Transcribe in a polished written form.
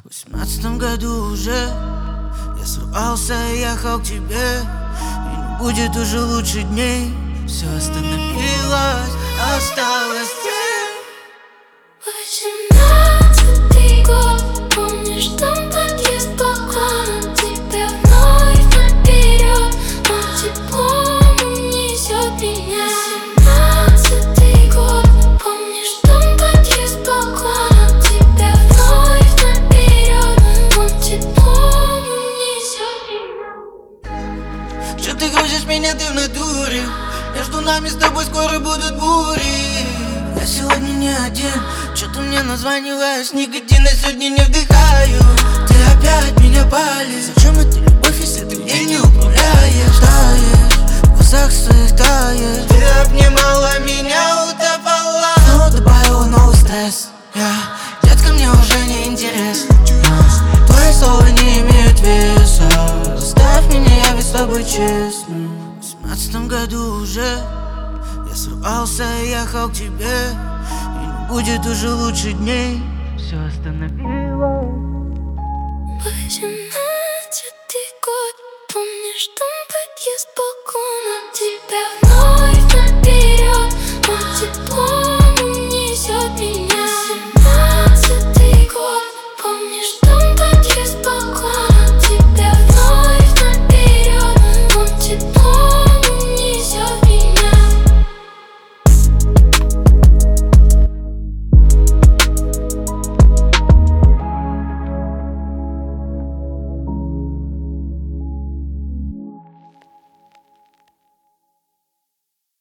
В 18 году уже я сорвался и ехал к тебе, и не будет уже лучше дней. Все остановилось, осталось тень. 18-й год, помнишь, там подъезд балкон, тебя вновь наперед, но теплом унесет меня. 17-й год, помнишь, там подъезд балкон, тебя вновь наперед, но теплом унесет меня. Что ты хочешь меня, ты в натуре? Между нами с тобой скоро будут бури. Я сегодня не один, что-то мне названиваешь, никотина сегодня не вдыхаю. Ты опять меня палишь. Зачем это любовь, если ты ей не управляешь? Таешь, в глазах своих таешь. Ты обнимала меня, утопала, снова добавила новый стресс. Детка, мне уже не интересно. Твои слова не имеют веса. Оставь меня, я ведь с тобой честно. В 17 году уже я сорвался и ехал к тебе, и не будет уже лучше дней. Все остановилось. 18-й год, помнишь, там подъезд балкон, тебя